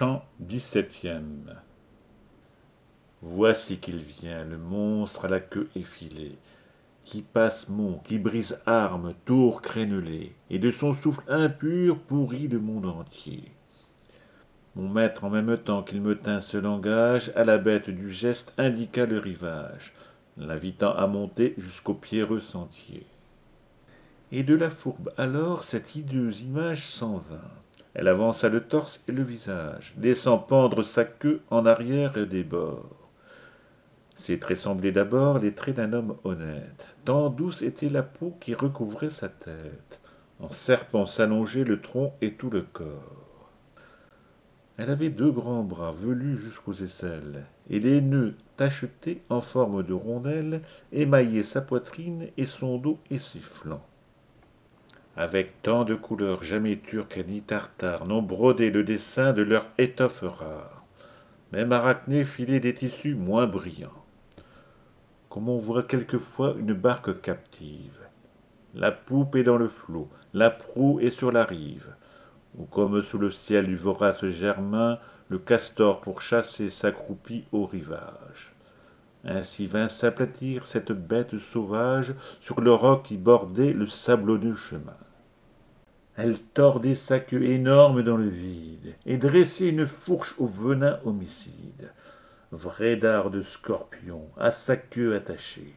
Chant 17e. Voici qu'il vient, le monstre à la queue effilée, qui passe mont, qui brise armes, tours crénelées, et de son souffle impur pourrit le monde entier. Mon maître, en même temps qu'il me tint ce langage, à la bête du geste indiqua le rivage, l'invitant à monter jusqu'au pierreux sentier. Et de la fourbe alors cette hideuse image s'en vint. Elle avança le torse et le visage, laissant pendre sa queue en arrière des bords. Ses traits semblaient d'abord les traits d'un homme honnête, tant douce était la peau qui recouvrait sa tête. En serpent s'allongeait le tronc et tout le corps. Elle avait 2 grands bras velus jusqu'aux aisselles, et les nœuds tachetés en forme de rondelles émaillaient sa poitrine et son dos et ses flancs. Avec tant de couleurs jamais turques ni tartares n'ont brodé le dessin de leur étoffe rare. Même Arachné filait des tissus moins brillants. Comme on voit quelquefois une barque captive. La poupe est dans le flot, la proue est sur la rive. Ou comme sous le ciel du vorace germain, le castor pour chasser s'accroupit au rivage. Ainsi vint s'aplatir cette bête sauvage sur le roc qui bordait le sablonneux chemin. Elle tordait sa queue énorme dans le vide et dressait une fourche au venin homicide, vrai dard de scorpion, à sa queue attachée.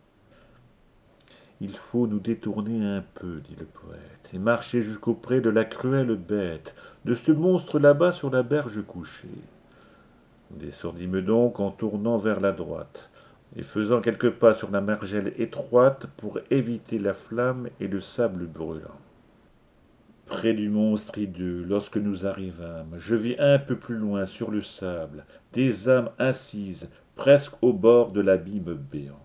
Il faut nous détourner un peu, dit le poète, et marcher jusqu'auprès de la cruelle bête, de ce monstre là-bas sur la berge couché. Descendîmes donc en tournant vers la droite, et faisant quelques pas sur la margelle étroite pour éviter la flamme et le sable brûlant. Près du monstre hideux, lorsque nous arrivâmes, je vis un peu plus loin sur le sable des âmes assises presque au bord de l'abîme béant.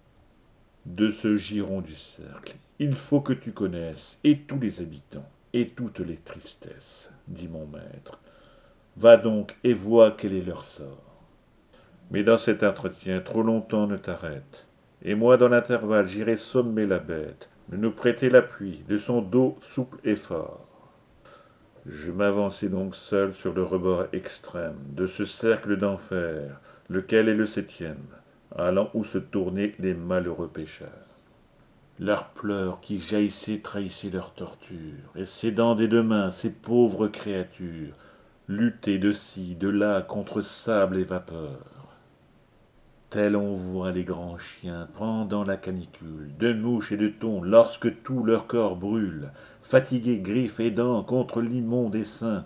De ce giron du cercle, il faut que tu connaisses, et tous les habitants, et toutes les tristesses, dit mon maître. Va donc et vois quel est leur sort. Mais dans cet entretien, trop longtemps ne t'arrête, et moi dans l'intervalle j'irai sommer la bête, de nous prêter l'appui de son dos souple et fort. Je m'avançai donc seul sur le rebord extrême de ce cercle d'enfer, lequel est le 7e, allant où se tournaient les malheureux pécheurs. Leurs pleurs qui jaillissaient trahissaient leur torture, et s'aidant des 2 mains, ces pauvres créatures luttaient de ci, de là contre sable et vapeur. Tels on voit les grands chiens pendant la canicule, de mouches et de thons, lorsque tout leur corps brûle, fatigués griffes et dents contre l'immonde essaim.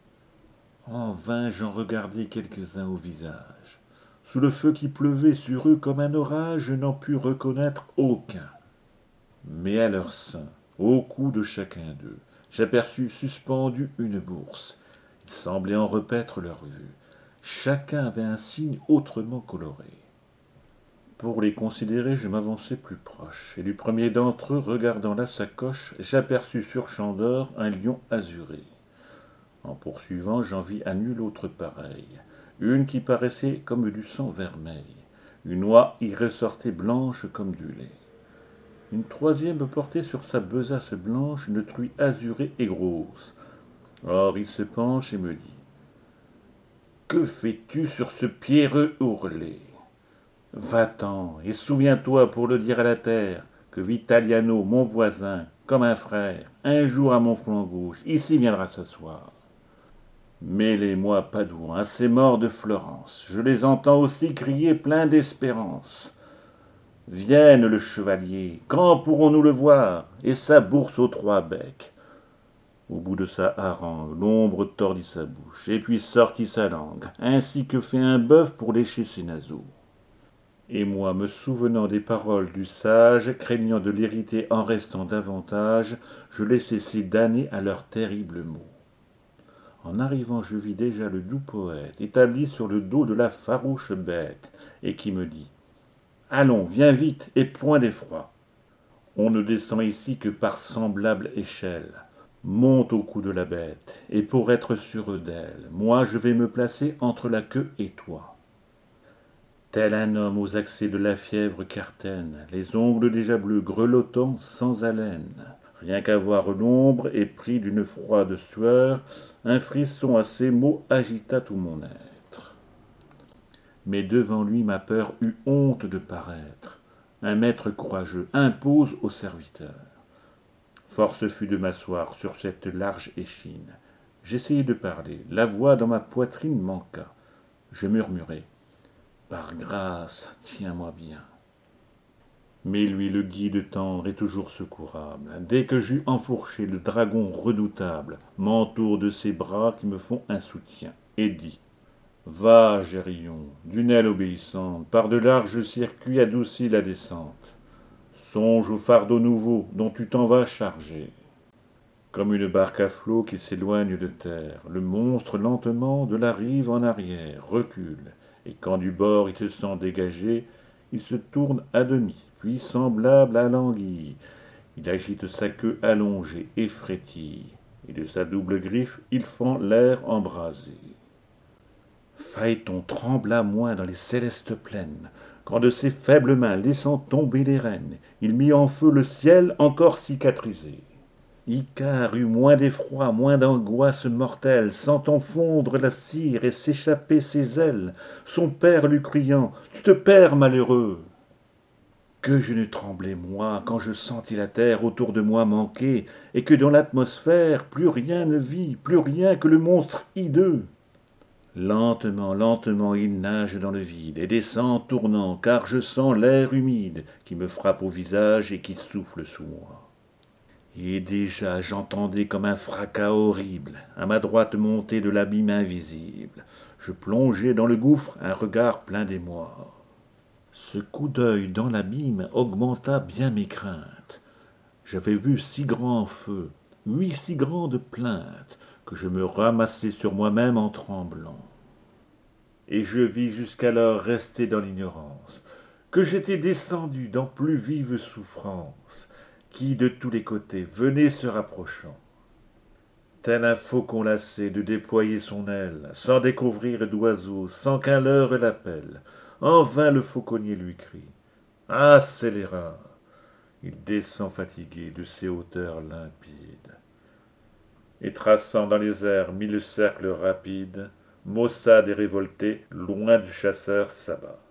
En vain j'en regardai quelques-uns au visage. Sous le feu qui pleuvait sur eux comme un orage, je n'en pus reconnaître aucun. Mais à leur sein, au cou de chacun d'eux, j'aperçus suspendue une bourse. Ils semblaient en repaître leur vue. Chacun avait un signe autrement coloré. Pour les considérer, je m'avançai plus proche, et du premier d'entre eux, regardant la sacoche, j'aperçus sur champ d'or un lion azuré. En poursuivant, j'en vis à nul autre pareil, une qui paraissait comme du sang vermeil, une oie y ressortait blanche comme du lait. Une 3e portait sur sa besace blanche une truie azurée et grosse. Or il se penche et me dit « Que fais-tu sur ce pierreux ourlet ?» Va-t'en, et souviens-toi pour le dire à la terre, que Vitaliano, mon voisin, comme un frère, un jour à mon flanc gauche, ici viendra s'asseoir. Mêlez-moi, Padoue, à ces morts de Florence, je les entends aussi crier plein d'espérance. Vienne le chevalier, quand pourrons-nous le voir, et sa bourse aux 3 becs. Au bout de sa harangue, l'ombre tordit sa bouche, et puis sortit sa langue, ainsi que fait un bœuf pour lécher ses naseaux. Et moi, me souvenant des paroles du sage, craignant de l'irriter en restant davantage, je laissai ces damnés à leurs terribles mots. En arrivant, je vis déjà le doux poète, établi sur le dos de la farouche bête, et qui me dit « Allons, viens vite, et point d'effroi. On ne descend ici que par semblable échelle. Monte au cou de la bête, et pour être sûr d'elle, moi je vais me placer entre la queue et toi. » Tel un homme aux accès de la fièvre cartaine, les ongles déjà bleus grelottant sans haleine, rien qu'à voir l'ombre et pris d'une froide sueur, Un frisson à ces mots agita tout mon être. Mais devant lui ma peur eut honte de paraître. Un maître courageux impose au serviteur. Force fut de m'asseoir sur cette large échine. J'essayai de parler, la voix dans ma poitrine manqua. Je murmurai: par grâce, tiens-moi bien. Mais lui, le guide tendre et toujours secourable, dès que j'eus enfourché le dragon redoutable, m'entoure de ses bras qui me font un soutien, et dit: va, Géryon, d'une aile obéissante, par de larges circuits adoucis la descente. Songe au fardeau nouveau dont tu t'en vas charger. Comme une barque à flot qui s'éloigne de terre, le monstre lentement de la rive en arrière recule, et quand du bord il se sent dégagé, il se tourne à demi, puis semblable à l'anguille, il agite sa queue allongée et frétille, et de sa double griffe il fend l'air embrasé. Phaéton trembla moins dans les célestes plaines, quand de ses faibles mains laissant tomber les rênes, il mit en feu le ciel encore cicatrisé. Icare eut moins d'effroi, moins d'angoisse mortelle, sentant fondre la cire et s'échapper ses ailes, son père lui criant: tu te perds, malheureux. Que je ne tremblai, moi, quand je sentis la terre autour de moi manquer, et que dans l'atmosphère plus rien ne vit, plus rien que le monstre hideux. Lentement, lentement, il nage dans le vide et descend tournant, car je sens l'air humide qui me frappe au visage et qui souffle sous moi. Et déjà j'entendais comme un fracas horrible, à ma droite montée de l'abîme invisible. Je plongeais dans le gouffre un regard plein d'émoi. Ce coup d'œil dans l'abîme augmenta bien mes craintes. J'avais vu si grand feu, 8 si grandes plaintes, que je me ramassai sur moi-même en tremblant. Et je vis jusqu'alors rester dans l'ignorance, que j'étais descendu dans plus vive souffrance, qui de tous les côtés venait se rapprochant. Tel un faucon lassé de déployer son aile, sans découvrir d'oiseau, sans qu'un leurre l'appelle, en vain le fauconnier lui crie: ah, scélérat! Il descend fatigué de ces hauteurs limpides. Et traçant dans les airs 1000 cercles rapides, maussade et révolté, loin du chasseur s'abat.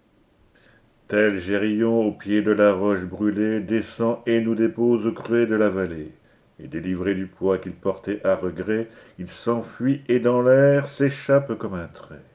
Tel Géryon, au pied de la roche brûlée, descend et nous dépose au creux de la vallée. Et délivré du poids qu'il portait à regret, il s'enfuit et dans l'air s'échappe comme un trait.